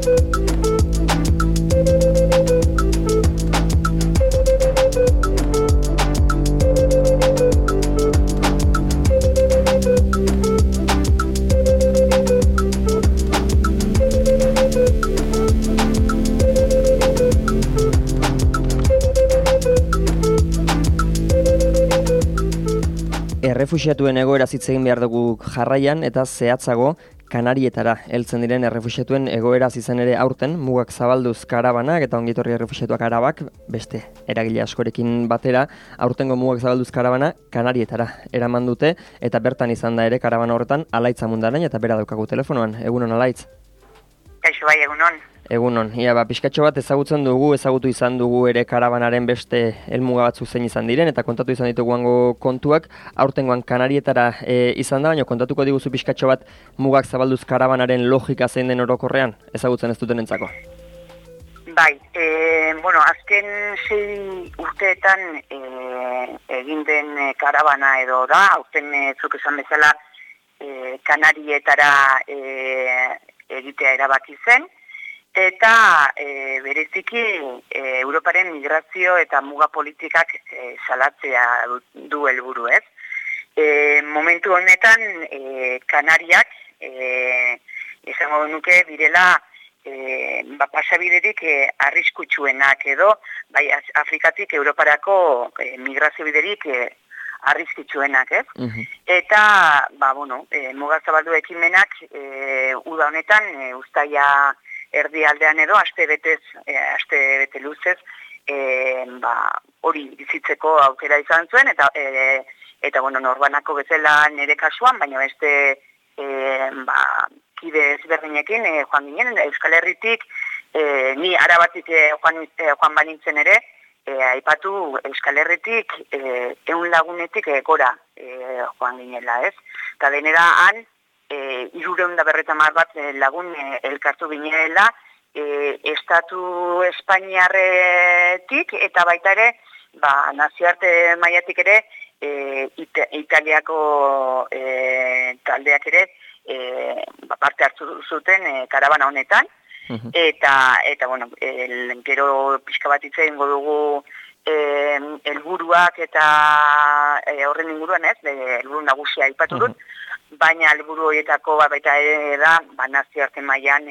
Errefuxiatuen egoera hitz egin behar dugu jarraian eta zehatzago Kanarietara heltzen diren errefuxiatuen egoera izen ere aurten mugak zabalduz karabanak eta ongitorri errefuxiatuak arabak beste eragile askorekin batera aurtengo mugak zabalduz karabana Kanarietara eraman dute eta bertan izan da ere karabana horretan Alaitz Amundarain eta bera daukagu telefonoan. Egunon Alaitz. Kaixo bai, egunon. Egunon, pixkatxo bat ezagutu izan dugu ere karabanaren beste helmuga batzuk zein izan diren, eta kontatu izan dituguango kontuak, aurtengoan Kanarietara izan da, baina kontatuko diguzu pixkatxo bat mugak zabalduz karabanaren logika zein den orokorrean, ezagutzen ez dutenentzako. Bai, azken 6 urteetan egin den karabana edo da, aurten zuk esan bezala Kanarietara egitea erabaki zen, eta bereziki Europaren migrazio eta muga politikak salatzea du helburu, ez? Momentu honetan Kanariak esango nuke direla pasabiderik arriskutsuenak edo bai Afrikatik Europarako migrazio biderik arriskutsuenak, ez? Eta muga zabaldu ekimenak uda honetan uztaila erdialdean edo aste bete luzez hori bizitzeko aukera izan zuen eta norbanako bezala nire kasuan, baina beste kide ezberdinekin joan ginen Euskal Herritik ni Arabatik joan banintzen ere aipatu Euskal Herritik 100 lagunetik gora joan ginela, ez? Eta denera han 350 bat lagun elkartu ginela Estatu Espainiarretik eta baita ere nazioarte mailatik ere Italiako taldeak ere parte hartu zuten karabana honetan eta gero pixka bat hitz egingo dugu helburuak eta horren inguruan, ez, helburu nagusia aipatu dut. Baina helburu horietako baita ere da nazioarte mailan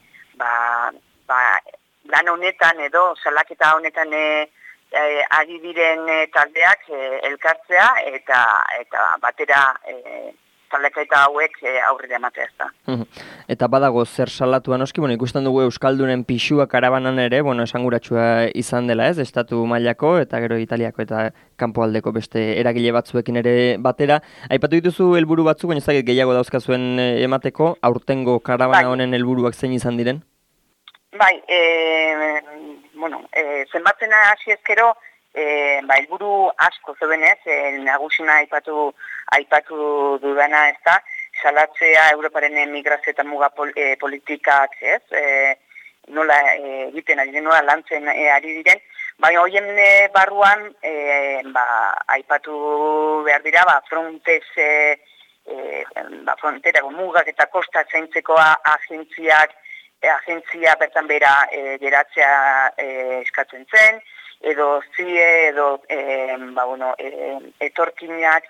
lan honetan edo salaketa honetan ari diren taldeak elkartzea eta batera salaketa hauek aurrera ematea, ez da. Eta badago zer salatua noski, ikusten dugu Euskaldunen pisua karabanan ere, esanguratsua izan dela, ez, estatu mailako eta gero Italiako eta kanpoaldeko beste eragile batzuekin ere batera. Aipatu dituzu helburu batzuk, baina ez dakit gehiago dauzkazuen emateko, aurtengo karabana honen helburuak zein izan diren? Bai, zenbatzen hasi ezkero, helburu asko zebenez, nagusina aipatu dudana, ez da, salatzea Europaren migrazio eta muga politikak, ez, nola egiten ari den, nola lantzen ari diren, baina horien barruan aipatu behar dira, fronterako mugak eta kosta zaintzeko agentzia bertan bera geratzea eskatzen zen, edo zie, edo etorkinak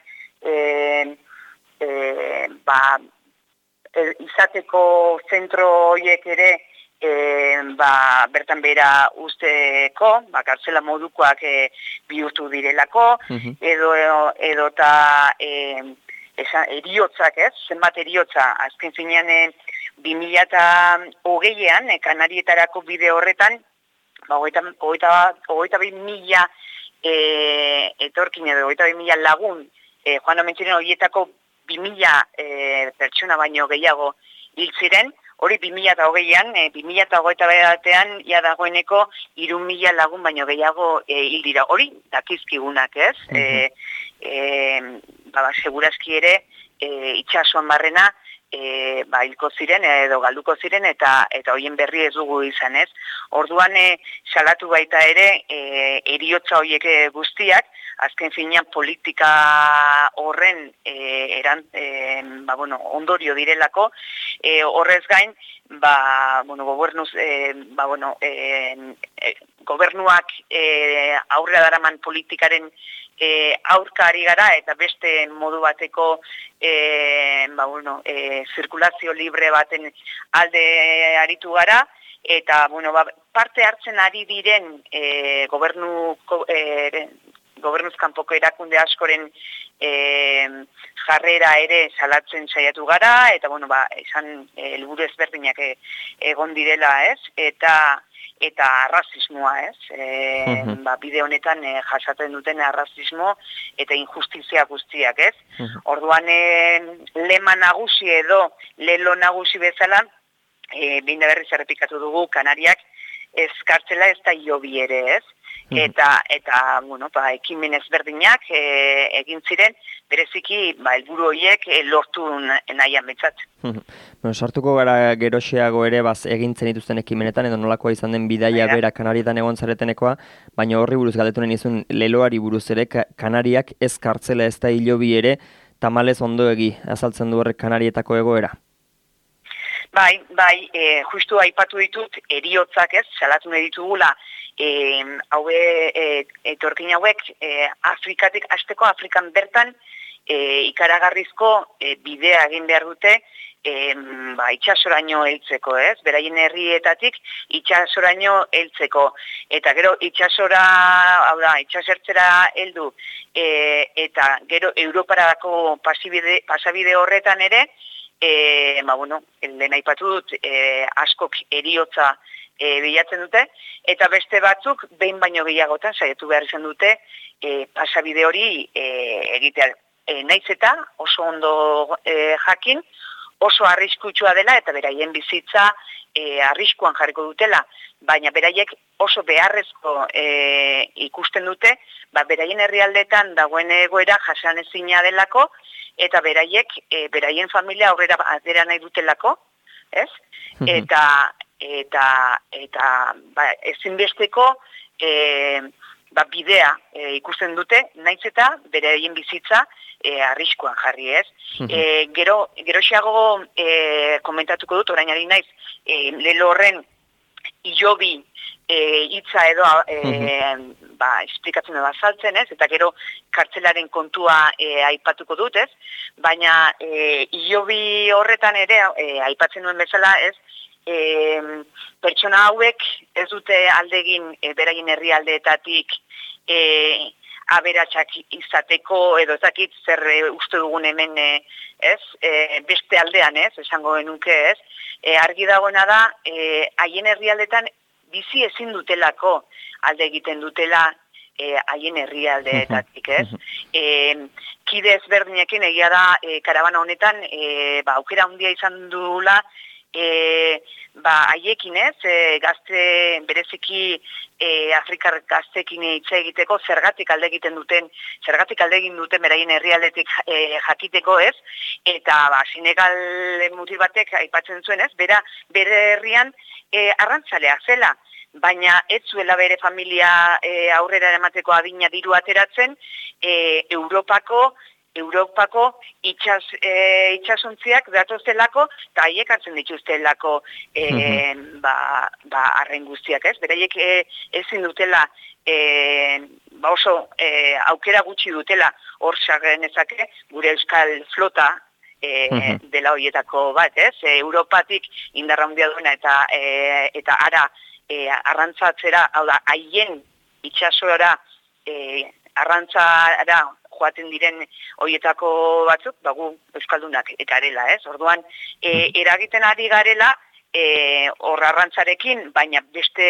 izateko zentro horiek ere bertan bera usteko, kartzela modukoak bihurtu direlako, edo eta eriotzak, ez? Zenbat eriotza, azken finean 2020an Kanarietarako bide horretan 22.000 etorkin edo 22.000 lagun joan omentziren horietako 2.000 pertsona baino gehiago hil ziren, hori 2020an, 2021an ia dagoeneko 3.000 lagun baino gehiago hil dira. Hori dakizkigunak, ez? Segurazki ere itxasuan barrena hilko ziren edo galduko ziren eta horien berri ez dugu izan, ez? Orduan salatu baita ere heriotza horiek guztiak, azken finean politika horren ondorio direlako, horrez gain, gobernuak aurrera daraman politikaren aurka ari gara eta beste modu bateko zirkulazio libre baten alde aritu gara eta parte hartzen ari diren gobernuz kanpoko erakunde askoren jarrera ere salatzen saiatu gara eta esan helburu ezberdinak egon direla, ez? Eta arrazismoa, ez? Bide honetan jasaten duten arrazismo eta injustizia guztiak, ez? Orduan lema nagusi edo lelo nagusi bezala, behin da berriz errepikatu dugu Kanariak ez kartzela ez da hilobi ere, ez? Eta ekimen ezberdinak egin ziren, bereziki helburu horiek lortu nahian betzat. Sartuko gara geroxeago ere egin zenituzten ekimenetan, edo nolakoa izan den bidaia bera Kanarietan egon zaretenekoa, baina horri buruz galdetunen izun leloari buruz ere, Kanariak ez kartzela ez da hilobi ere, tamalez ondoegi azaltzen du horrek Kanarietako egoera? Bai, justu aipatu ditut, heriotzak ez, salatu nahi ditugula, etorkin hauek Afrikatik hasteko Afrikan bertan ikaragarrizko bidea egin behar dute itxasoraino heltzeko, ez? Beraien herrietatik itxasoraino heltzeko. Eta gero itxasertzera heldu eta gero Europarako pasabide horretan ere, lehen aipatu dut, askok heriotza bilatzen dute, eta beste batzuk behin baino gehiagotan saiatu behar izan dute pasabide hori egitea. Naiz eta oso ondo jakin, oso arriskutsua dela eta beraien bizitza arriskuan jarriko dutela, baina beraiek oso beharrezko ikusten dute, beraien herrialdetan dagoen egoera jasanezina delako, eta beraiek, beraien familia aurrera atera nahi dutelako, ez? Eta ezinbesteko bidea ikusten dute, naiz eta beraien bizitza arriskuan jarri, ez? Geroxeago komentatuko dut, orain ari naiz, lelo horren hilobi hitza edo esplikatzen edo azaltzen, ez? Eta gero kartzelaren kontua aipatuko dut, ez? Baina hilobi horretan ere aipatzen nuen bezala, ez? Pertsona hauek ez dute aldegin beraien herrialdeetatik aberatsak izateko edo ezakit zer uste dugun hemen, ez? Beste aldean, ez? Esango genuke, ez? Argi dagoena da, haien herrialdetan bizi ezin dutelako alde egiten dutela haien herrialdeetatik, ez? Kide ezberdinekin egia da karabana honetan aukera handia izan dula haiekin, ez? Gazte bereziki Afrikar gaztekin hitz egiteko zergatik alde egin duten beraien herrialdetik jakiteko, ez? Eta Senegal mutil batek aipatzen zuen, ez? Bere herrian arrantzalea zela, baina ez zuela bere familia aurrera emateko adina diru ateratzen Europako itxasontziak datozelako eta haiek hartzen dituztelako arren guztiak, ez? Beraiek ezin dutela oso aukera gutxi dutela hor genezake gure euskal flota dela horietako bat, ez? Europatik indarra handia duena eta ara arrantzatzera, hau da, haien itxasora arrantzara joaten diren horietako batzuk, gu euskaldunak garela, ez? Orduan, eragiten ari garela hor arrantzarekin, baina beste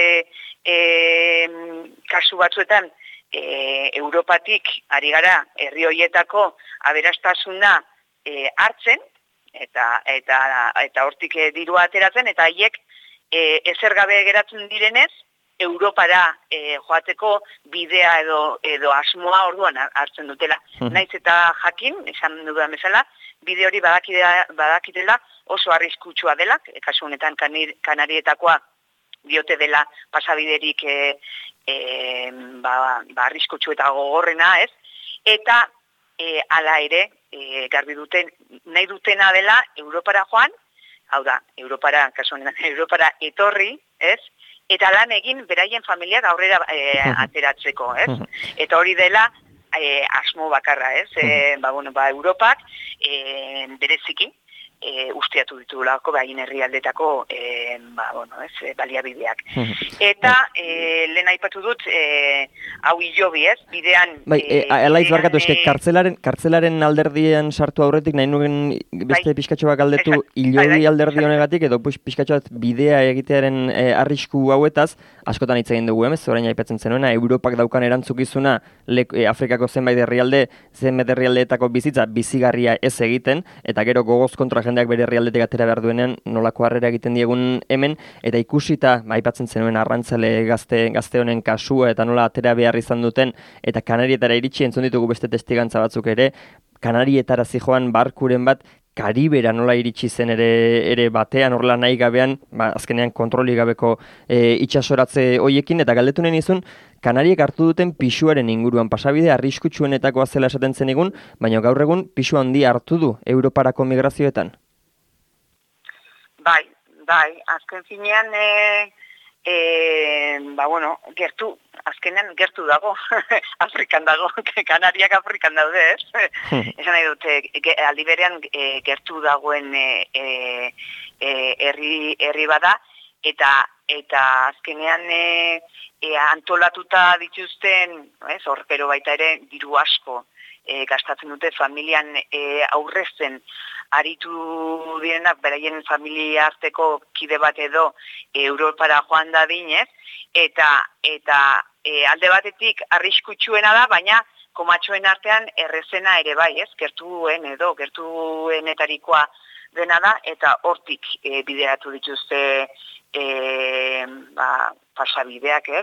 kasu batzuetan Europatik ari gara herri horietako aberastasuna hartzen, eta hortik dirua ateratzen, eta haiek ezer gabe geratzen direnez, Europara joateko bidea edo asmoa orduan hartzen dutela. Naiz eta jakin, esan dudan bezala, bide hori badakitela oso arriskutsua dela, kasu honetan Kanarietakoa diote dela pasabiderik arriskutsu eta gogorrena, ez? Eta hala ere, garbi duten, nahi dutena dela Europara joan, hau da, kasu honetan, Europara etorri, ez? Eta lan egin beraien familiak aurrera ateratzeko, ez? Eta hori dela asmo bakarra, ez? Europak bereziki usteatu ditugulako bain herrialdetako baliabideak. Eta lehen aipatu dut hau hilobi, ez? Bidean alaiz barkatu, eske kartzelaren alderdian sartu aurretik nahi nuen beste pixkatxo bat galdetu hilobi alderdi honegatik edo pixkatxo bat bidea egitearen arrisku hauetaz askotan hitz egin dugu, ez? Orain aipatzen zenuena Europak daukan erantzukizuna Afrikako zenbait herrialdeetako bizitza bizigarria ez egiten eta gero gogoz kontra jendeak bere herrialdetik atera behar duenean nolako harrera egiten diegun hemen, eta ikusita, aipatzen zenuen arrantzale gazte honen kasua eta nola atera behar izan duten, eta Kanarietara iritsi entzun ditugu beste testigantza batzuk ere, Kanarietara zijoan barkuren bat, Karibera nola iritsi zen ere batean, horrela nahi gabean, azkenean kontroli gabeko itxasoratze hoiekin, eta galdetu nahi nizun, Kanariek hartu duten pisuaren inguruan pasabide arriskutsuenetakoa zela esaten zenigun, baina gaur egun pisu handia hartu du Europarako migrazioetan? Bai, azken finean, azkenean gertu dago, Afrikan dago, Kanariak Afrikan daude, ez? Esan nahi dute, aldi berean gertu dagoen herri bada, eta azkenean antolatuta dituzten, horpero baita ere, diru asko gastatzen dute familian aurrezten aritu direnak, beraien familia arteko kide bat edo Europara joan da dinez, eta alde batetik arriskutsuena da, baina komatxoen artean errezena ere bai, ez? Gertuenetarikoa dena da, eta hortik bideratu dituzte pasabideak, ez?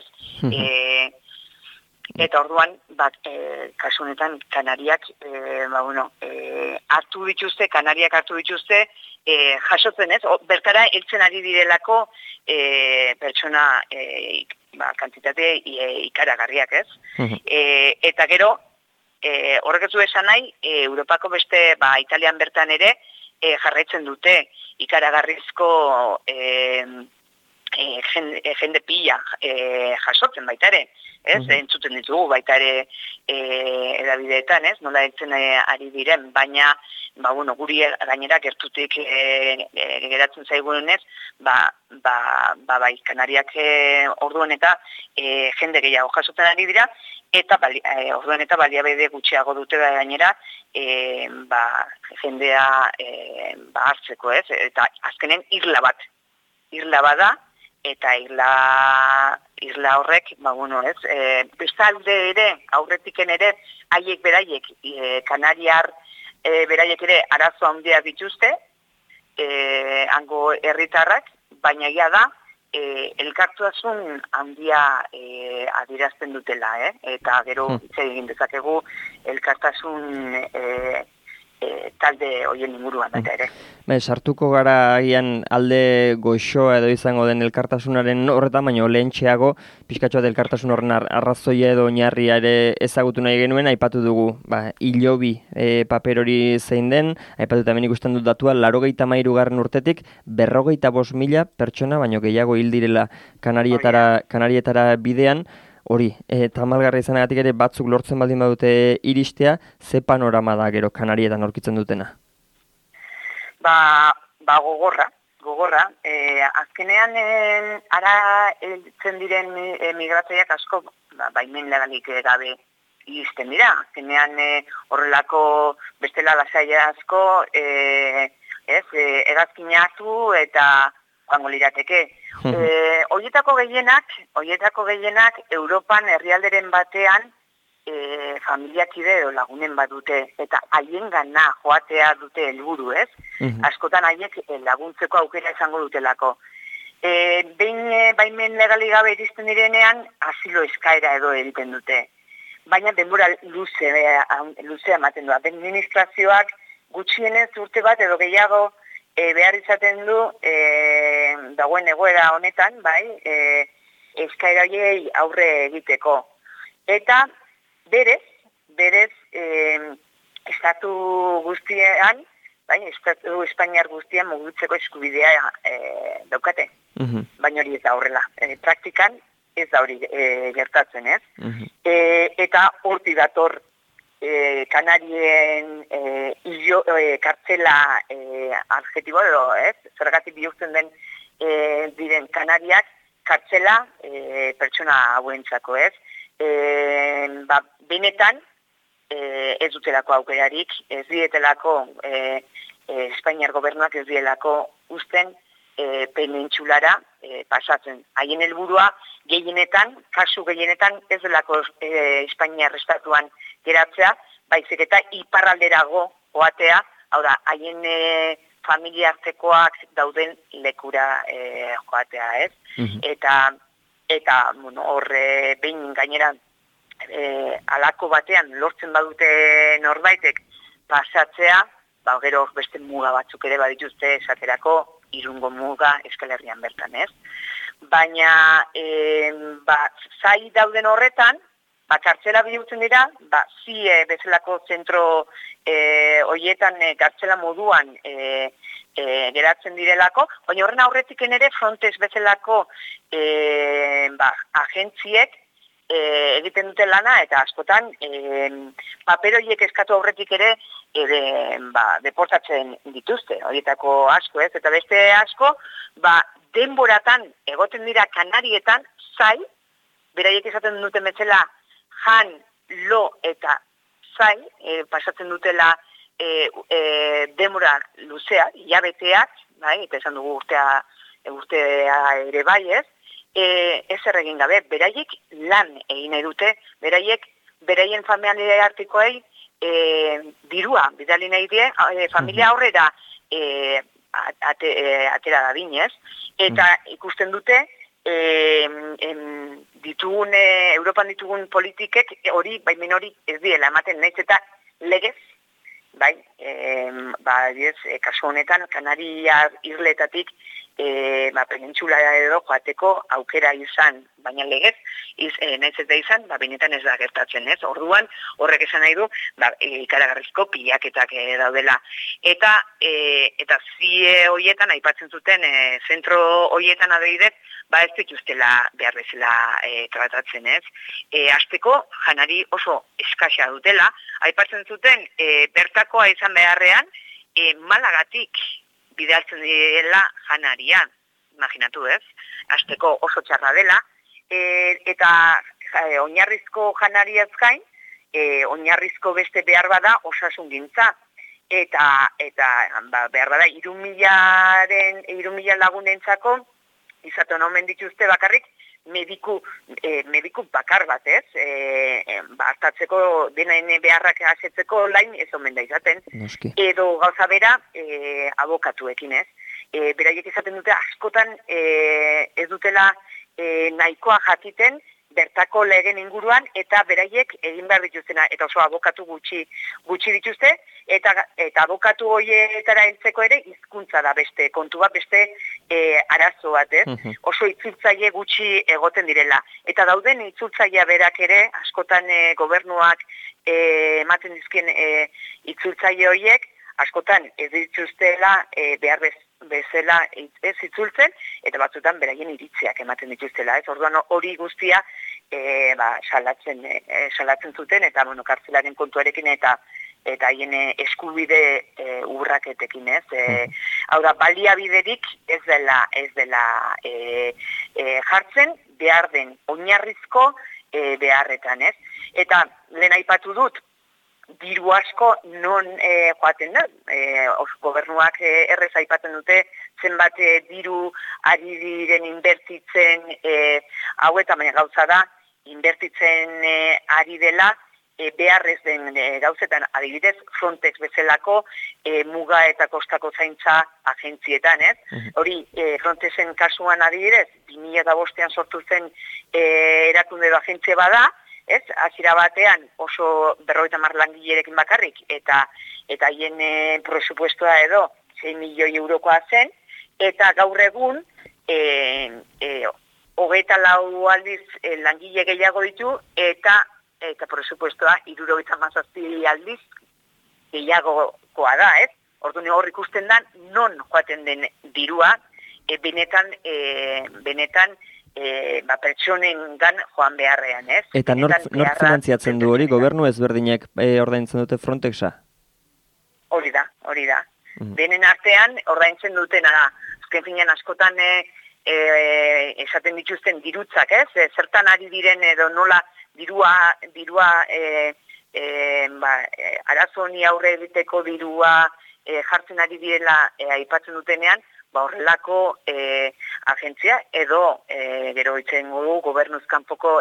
Eta orduan, kasu honetan, Kanariak hartu dituzte jasotzen, ez? Bertara heltzen ari direlako pertsona kantitate ikaragarriak, ez? Eta gero, horrek ez du esan nahi, Europako beste, Italian bertan ere, jarraitzen dute ikaragarrizko jende pila jasotzen baita ere, ez? Entzuten ditugu baita ere edabideetan, ez? Nola heltzen ari diren, baina guri gainera gertutik geratzen zaigunez, Kanariak orduan eta jende gehiago jasotzen ari dira, eta orduan eta baliabide gutxiago dute gainera jendea hartzeko, ez? Eta azkenen irla bada, eta irla horrek, bestalde ere, aurretiken ere, haiek beraiek, Kanariar beraiek ere arazo handia dituzte, hango herritarrak, baina ia da, elkartasun handia adierazten dutela, eta gero hitz egin dezakegu elkartasun talde horien inguruan baita ere. Sartuko gara agian alde goxoa edo izango den elkartasunaren horretan, baina lehentxeago pixkatxoa da elkartasun horren arrazoia edo oinarria ere ezagutu nahi genuen, aipatu dugu hilobi paper hori zein den, aipatu hemen ikusten dut datua, 93. urtetik 45.000 pertsona, baino gehiago hil direla Kanarietara bidean. Hori, tamalgarra izanagatik ere batzuk lortzen baldin badute iristea, ze panorama da gero Kanarietan aurkitzen dutena? Gogorra. Azkenean ara heltzen diren migratzaileak asko baimen legalik gabe iristen dira. Azkenean horrelako bestela lasaia asko hegazkina hartu eta joango lirateke. Horietako gehienak Europan herrialderen batean familiakide edo lagunen badute eta haiengana joatea dute helburu, ez? Askotan haiek laguntzeko aukera izango dutelako. Behin baimen legali gabe iristen direnean asilo eskaera edo egiten dute. Baina denbora luze ematen du. Administrazioak gutxienez urte bat edo gehiago behar izaten du dagoen egoera honetan, bai, eskaera horiei aurre egiteko. Eta berez, estatu guztiean, bai, estatu espainiar guztian mugitzeko eskubidea daukate. Baina hori ez da horrela. Praktikan ez da hori gertatzen, ez? Eta hortik dator Kanarien kartzela adjetibo edo, ez? Zergatik bihurtzen den diren Kanariak kartzela pertsona hauentzako, ez? Benetan ez dutelako aukerarik, ez dietelako Espainiar gobernuak ez dielako usten penintsulara pasatzen. Haien helburua kasu gehienetan ez delako Espainiar estatuan geratzea, baizik eta iparralderago oatea, hau da, haien familia artekoak dauden lekura joatea, ez? Eta horre behin gainera alako batean lortzen badute norbaitek pasatzea, gero beste muga batzuk ere badituzte esaterako Irungo muga Euskal Herrian bertan, ez? Baina zai dauden horretan, kartzela bihurtzen dira, zie bezalako zentro horietan kartzela moduan geratzen direlako, baina horren aurretik ere Frontex bezalako agentziek egiten dute lana, eta askotan paper horiek eskatu aurretik ere deportatzen dituzte, horietako asko, ez? Eta beste asko, denboratan egoten dira Kanarietan, zai, beraiek esaten duten bezala jan, lo eta zai, pasatzen dutela denbora luzea, hilabeteak, eta esan dugu urtea ere bai, ez? Ez erregin gabe, beraiek lan egin nahi dute, beraien familia artikoei dirua bidali nahi die, familia aurrera atera da binez, eta ikusten dute Europan ditugun politikek hori, baimen hori ez diela ematen, nahiz eta legez, kasu honetan, Kanaria irletatik penintxula edo joateko aukera izan, baina legez, nahiz ez da izan, benetan ez da gertatzen, ez? Orduan, horrek esan nahi du, ikaragarrizko pilaketak daudela. Eta zie horietan, aipatzen zuten, zentro horietan adibidez, ez dituztela behar bezala tratatzen, ez? Hasteko, janari oso eskasa dutela, aipatzen zuten, bertakoa izan beharrean, Malagatik bidaltzen direla janarian, imaginatu, ez? Hasteko oso txarra dela, eta oinarrizko janariaz gain, oinarrizko beste behar bada osasungintza. Eta behar bada 3.000 lagunentzako, izaten omen dituzte bakarrik, mediku bakar bat, ez? Hartatzeko denaen beharrak asetzeko lain ez omen da izaten. Edo gauza bera abokatuekin, ez? Beraiek izaten dute askotan ez dutela nahikoa jakiten bertako legen inguruan, eta beraiek egin behar dituztena, eta oso abokatu gutxi dituzte, eta abokatu horietara heltzeko ere hizkuntza da beste kontua, beste arazo bat, ez? Oso itzultzaile gutxi egoten direla. Eta dauden itzultzailea berak ere, askotan gobernuak ematen dizkien itzultzaile horiek, askotan ez dituztela behar bezala ez itzultzen, eta batzutan beraien iritziak ematen dituztela, ez? Orduan hori guztia salatzen zuten, eta kartzelaren kontuarekin eta haien eskubide urraketekin, ez? Hau da, baliabiderik ez dela jartzen behar den oinarrizko beharretan, ez? Eta lehen aipatu dut, diru asko non joaten da, gobernuak errez aipatzen dute, zenbat diru ari diren inbertitzen hauetan, baina gauza da, inbertitzen ari dela, beharrez den gauzetan, adibidez, Frontex bezalako muga eta kostako zaintza agentzietan, ez? Hori, Frontexen kasuan adibidez, 2005an sortu zen erakunde edo agentzia bada, ez? Hasiera batean oso 50 langilerekin bakarrik, eta haien presupuestoa edo 6 milioi eurokoa zen, eta gaur egun 24 aldiz langile gehiago ditu, eta presupuestoa 77 aldiz gehiagokoa da, ez? Orduan hor ikusten da non joaten den dirua, benetan pertsonengan joan beharrean, ez? Eta nork finantziatzen du hori, gobernu ezberdinek ordaintzen dute Frontexa? Hori da. Denen artean ordaintzen dutena da. Azken finean askotan esaten dituzten dirutzak, ez? Zertan ari diren edo nola dirua arazo honi aurre egiteko dirua jartzen ari direla aipatzen dutenean, horrelako agentzia edo gero itzen du gobernuz kanpoko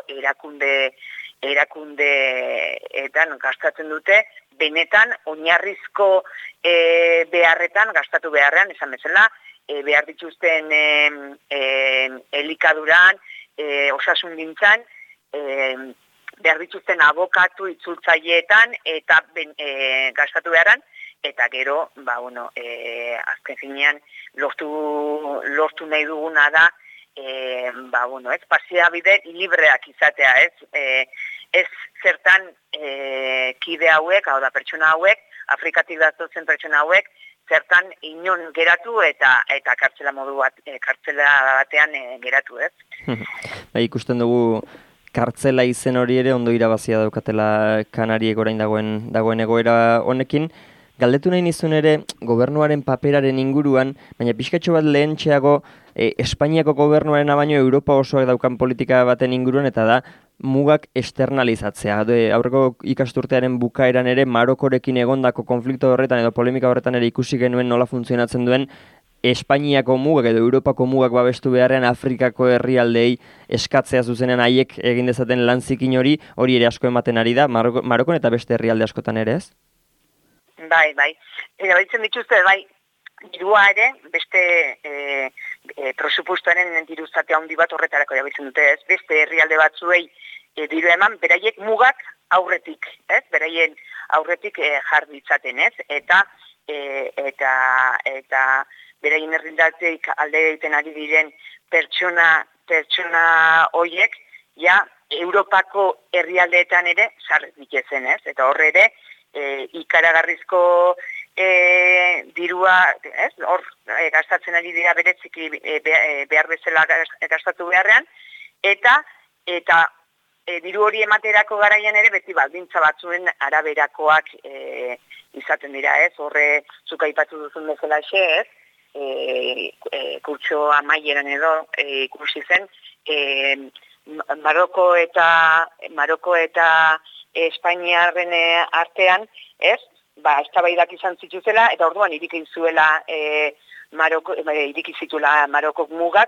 erakundeetan gastatzen dute, benetan oinarrizko beharretan gastatu beharrean, esan bezala, behar dituzten elikaduran, osasungintzan, behar dituzten abokatu itzultzaileetan eta gastatu beharrean, eta gero, azken finean, lortu nahi duguna da, pasiabide libreak izatea, ez? Ez zertan kide hauek, hau da pertsona hauek, Afrikatik datozen pertsona hauek, zertan inon geratu eta kartzela batean geratu, ez? Ikusten dugu kartzela izen hori ere ondo irabazia daukatela Kanariek orain dagoen egoera honekin. Galdetu nahi nizun ere gobernuaren paperaren inguruan, baina pixkatxo bat lehentxeago Espainiako gobernuarena baino Europa osoak daukan politika baten inguruan, eta da mugak externalizatzea. Aurreko ikasturtearen bukaeran ere Marokorekin egondako konflikto horretan edo polemika horretan ere ikusi genuen nola funtzionatzen duen Espainiako mugak edo Europako mugak babestu beharrean Afrikako herrialdeei eskatzea zuzenean haiek egin dezaten lan zikin hori ere asko ematen ari da, Marokon eta beste herrialde askotan ere, ez? Bai. Erabiltzen dituzte, dirua ere, beste presupuestoaren diruztatea handi bat horretarako erabiltzen dute, ez? Beste herrialde batzuei diru eman, beraiek mugak aurretik, ez? Beraien aurretik jar ditzaten, ez? Eta beraien herrialdetik alde egiten ari diren pertsona hoiek, Europako herrialdeetan ere sarretik ezen, ez? Eta horre ere, ikaragarrizko dirua, ez? Hor gastatzen ari dira bereziki behar bezala gastatu beharrean, eta diru hori ematerako garaian ere beti baldintza batzuen araberakoak izaten dira, ez? Horre zuk aipatu duzun bezala ez? Kurtso amaieran edo ikusi zen, Maroko eta Espainiarren artean, ez? Eztabaidak izan zituzela, eta orduan iriki zituela Marokok mugak,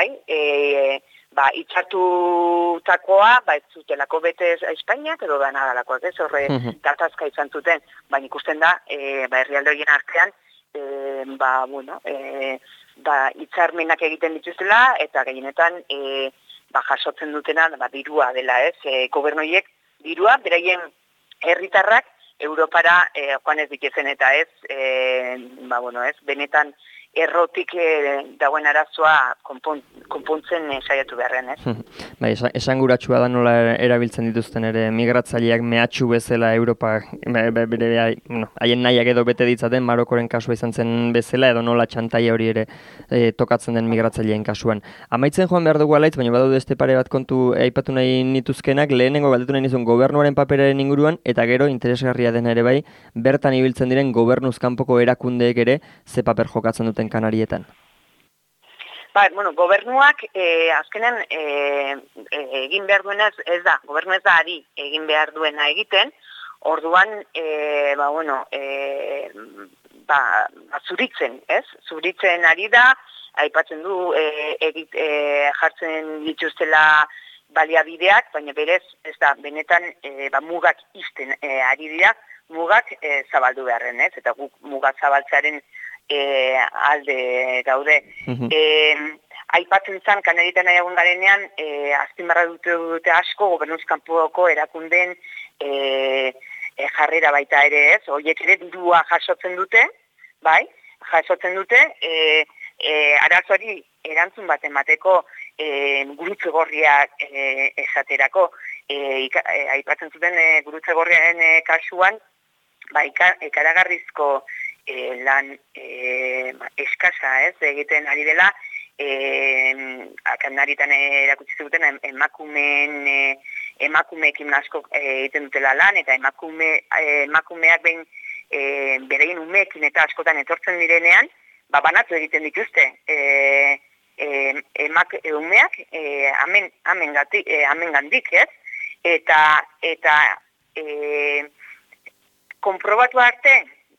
itxartutakoa, ez zutelako bete Espainiak edo da nadalakoak, ez? Horre gatazka izan zuten, baina ikusten da, herrialde horien artean, hitzarmenak egiten dituzela, eta gehienetan jasotzen dutena dirua dela, ez? Gobernoiek dirua, beraien herritarrak Europara joan ez ditezen eta ez, benetan errotik dagoen arazoa konpontzen saiatu beharren, ez? Esanguratsua da nola erabiltzen dituzten ere migratzaileak mehatxu bezala Europa, haien nahiak edo bete ditzaten Marokoren kasua izan zen bezala, edo nola txantaia hori ere tokatzen den migratzaileen kasuan. Amaitzen joan behar dugu alaitz, baina badaude beste pare bat kontu aipatu nahi nituzkenak, lehenengo galdetu nahi nizun gobernuaren paperaren inguruan, eta gero interesgarria den ere bai, bertan ibiltzen diren gobernuz kanpoko erakundeek ere ze paper jokatzen duten Kanarietan. Gobernuak azkenean egin behar duena ez da, gobernu ez da ari egin behar duena egiten, orduan, zuritzen, ez? Zuritzen ari da, aipatzen du jartzen dituztela baliabideak, baina berez, ez da, benetan mugak izten ari dira, mugak zabaldu beharren, ez? Eta guk mugak zabaltzearen alde gaude. aipatzen izan Kanarietan egon garenean, azpimarra dute asko gobernuz kanpoko erakundeen jarrera baita ere ez, horiek ere dirua jasotzen dute, bai, arazoari erantzun bat emateko gurutze gorriak esaterako, aipatzen zuten gurutze gorriaren kasuan, ikaragarrizko lan eskasa ez, egiten ari dela, Kanarietan erakutsi zuten emakumeekin asko egiten dutela lan, eta emakumeak behin bereien umeekin eta askotan etortzen direnean, banatu egiten dituzte umeak amengandik, ez? Eta konprobatu arte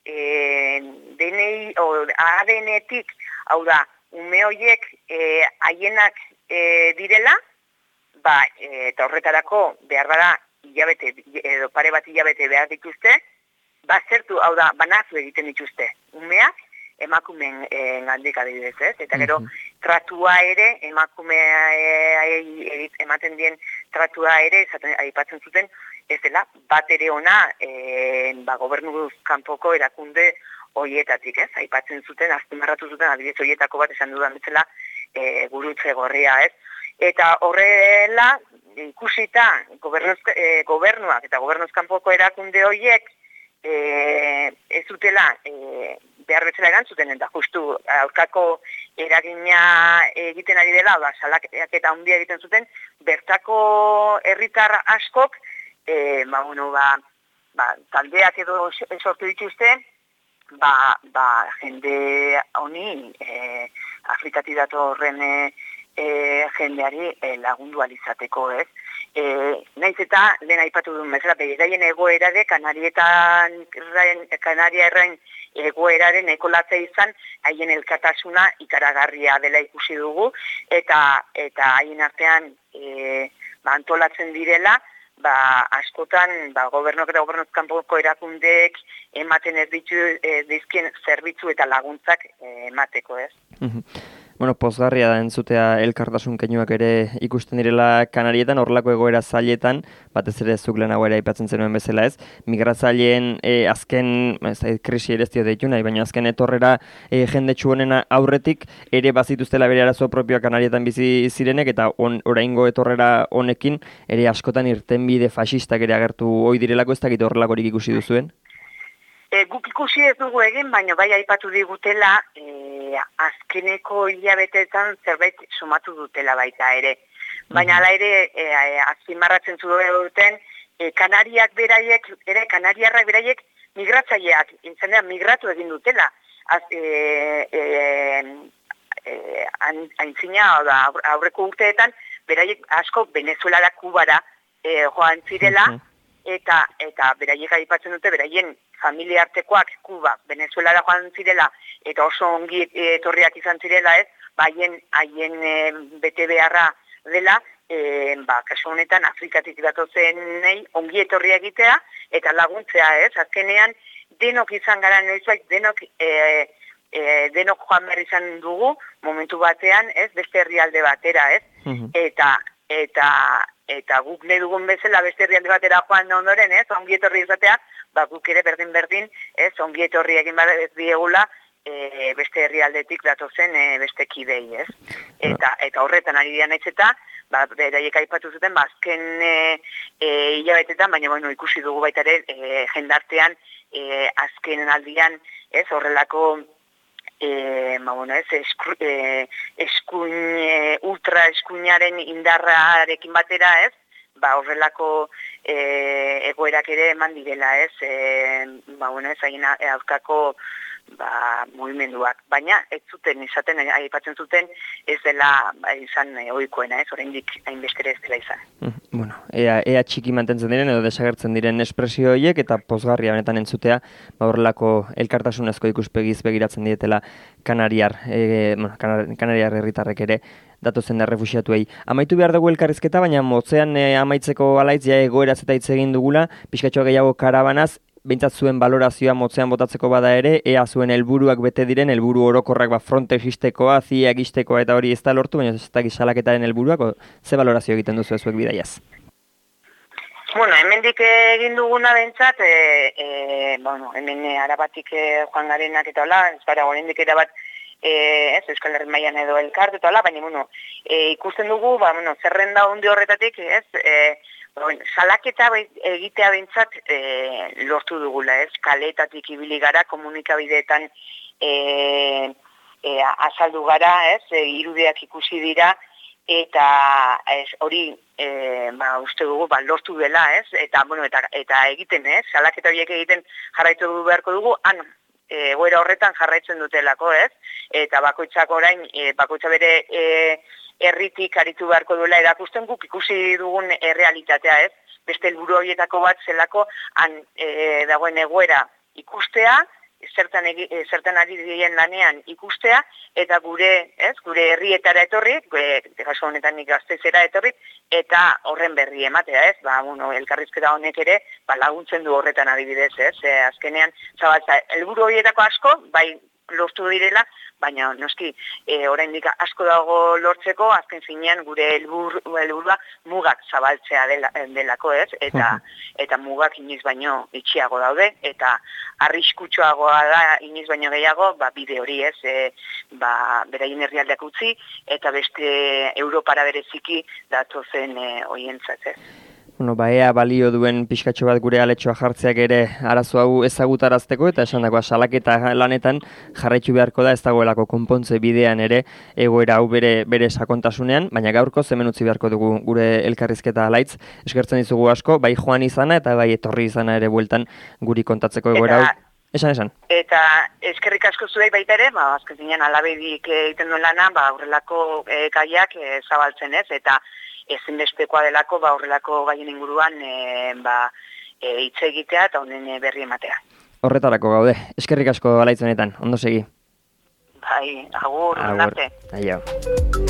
ADN-etik, hau da, ume horiek haienak direla, eta horretarako behar bada hilabete, edo pare bat hilabete behar dituzte, bazertu, hau da, banazu egiten dituzte umeak, emakumeen gandik adibidez, ez? Eta gero, tratua ere, emakumeei ematen dien tratua ere, aipatzen zuten, ez dela, bat ere ona, gobernuz kanpoko erakunde horietatik, ez? Aipatzen zuten, azpimarratu zuten, adibidez horietako bat esan dudan bezala, gurutze gorria, ez? Eta horrela, ikusita, gobernuak eta gobernuz kanpoko erakunde horiek, ez dutela behar bezala erantzuten, eta justu aurkako eragina egiten ari dela, salaketa eta handia egiten zuten, bertako herritar askok, taldeak edo sortu dituzte, jende honi, Afrikatik datorren jendeari lagundu alizateko, ez? Naiz eta, lehen aipatu duen bezala, beraien egoerare, Kanariarren egoeraren ekolatzea izan, haien elkatasuna ikaragarria dela ikusi dugu, eta haien artean antolatzen direla, askotan gobernok eta gobernuz kanpoko erakundeek ematen ez dizkien zerbitzu eta laguntzak emateko, ez? Bueno, pozgarria da entzutea elkartasun keinuak ere ikusten direla Kanarietan, horrelako egoera zailetan, batez ere zuk lehenago ere aipatzen zenuen bezala ez, migratzaileen azken, krisi ere ez dio deitu nahi, baina azken etorrera jendetsu honen aurretik ere bazituztela bere arazo propioa Kanarietan bizi zirenek, eta oraingo etorrera honekin ere askotan irtenbide faxistak ere agertu ohi direlako, ez dakit horrelakorik ikusi duzuen? Guk ikusi ez dugu egin, baina bai aipatu digutela, azkeneko hilabeteetan zerbait sumatu dutela baita ere. Baina hala ere, azpimarratzen duten, Kanariarrak beraiek migratzaileak, intzenean migratu egin dutela. Aintzina, aurreko urteetan, beraiek asko Venezuelara, Kubara joan zirela, eta beraiek aipatzen dute, beraien familia artekoak Kuba, Venezuelara joan zirela, eta oso ongi etorriak izan zirela, ez, haien bete beharra dela, kasu honetan Afrikatik datozenei ongi etorria egitea, eta laguntzea, ez, azkenean denok izan gara noizbait, denok joan behar izan dugu, momentu batean, ez, beste herrialde batera, ez, eta guk nahi dugun bezala beste herrialde batera joan ondoren, ez, ongi etorri izatea, guk ere berdin, ez, ongi etorri egin ez diegula, beste herrialdetik datozen beste kidei, ez. Eta horretan ari dian eta, beraiek aipatu zuten, azken hilabetetan, baina ikusi dugu baita ere, jendartean, azken aldian, ez, horrelako, ultra eskuinaren indarrarekin batera, ez, horrelako egoerak ere eman direla, ez, hain aurkako mugimenduak. Baina, ez zuten, izaten, aipatzen zuten, ez dela izan ohikoena, ez, oraindik hainbestere ez dela izan. Bueno, ea txiki mantentzen diren edo desagertzen diren espresio horiek, eta pozgarria benetan entzutea, horrelako elkartasunezko ikuspegiz begiratzen dietela Kanariar herritarrek ere, datozen errefuxiatuei. Amaitu behar dugu elkarrizketa, baina motzean amaitzeko alaitz, egoeraz eta hitz egin dugula, pixkatxoa gehiago karabanaz, behintzat zuen balorazioa motzean botatzeko bada ere, ea zuen helburuak bete diren, helburu orokorrak Frontex istekoa, CIA istekoa eta hori ez da lortu, baina ez da salaketaren helburuak, ze balorazio egiten duzu zuek bidaiaz? Bueno, hemendik egin duguna bentsat, hemen Arabatik joan garenak eta hola, ez gara oraindik erabat Euskal Herri mailan edo elkart eta hola, baina ikusten dugu, zerrenda hundi horretatik, salaketa egitea bentsat lortu dugula, kaleetatik ibili gara, komunikabideetan azaldu gara, irudiak ikusi dira, eta hori uste dugu lortu dela, eta egiten, salaketa horiek egiten jarraitu beharko dugu, egoera horretan jarraitzen dutelako, eta bakoitzak orain, bakoitza bere herritik aritu beharko duela erakusten guk ikusi dugun errealitatea, beste helburu horietako bat zelako dagoen egoera ikustea, zertan ari diren lanean ikustea, eta gure herrietara etorri, kasu honetan nik Gasteizera etorri, eta horren berri ematea, elkarrizketa honek ere laguntzen du horretan adibidez, azkenean zabaltza helburu horietako asko, bai lortu direla, baina noski oraindik asko dago lortzeko, azken finean gure helburua mugak zabaltzea delako, eta mugak inoiz baino itxiago daude, eta arriskutsuagoa da inoiz baino gehiago, bide hori beraien herrialdeak utzi, eta beste Europara bereziki datozen hoientzat. Ea balio duen pixkatxo bat gure aletxoa jartzeak ere arazo hau ezagutarazteko, eta esan dagoa salaketa lanetan jarraitu beharko da ez dagoelako konpontze bidean ere egoera hau bere sakontasunean, baina gaurko hemen utzi beharko dugu gure elkarrizketa alaitz. Eskertzen dizugu asko, bai joan izana eta bai etorri izana ere bueltan guri kontatzeko egoera hau. Esan. Eta eskerrik asko zuei baita ere, azken zinean alabedik egiten duen lana, horrelako gaiak zabaltzen eta ezinbestekoa delako horrelako gaien inguruan hitz egitea eta honen berri ematea. Horretarako gaude. Eskerrik asko alaitz honetan, ondo segi. Bai, agur, arte. Aio.